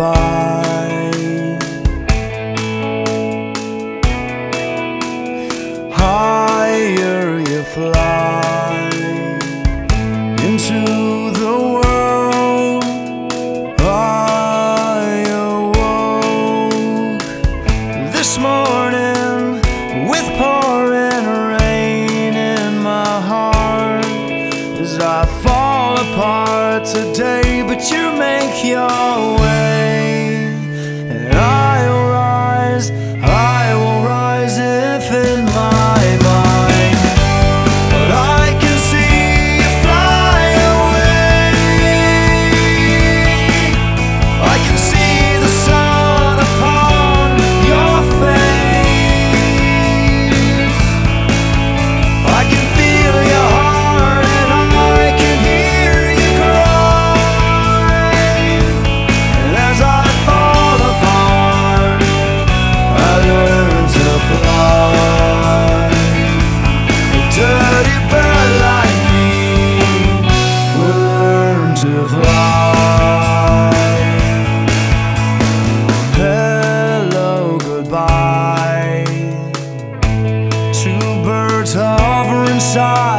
goodbye. Higher you fly into the world. I awoke this morning with pouring rain in my heart as I fall apart today, but you make your way, and I will rise if in my mind. But I can see you fly away. I can see the sun upon your face. I can feel your heart and I can hear you cry. And as I fall apart, I learn to fly. A dirty bird like me will learn to fly. Hello, goodbye. Two birds hovering inside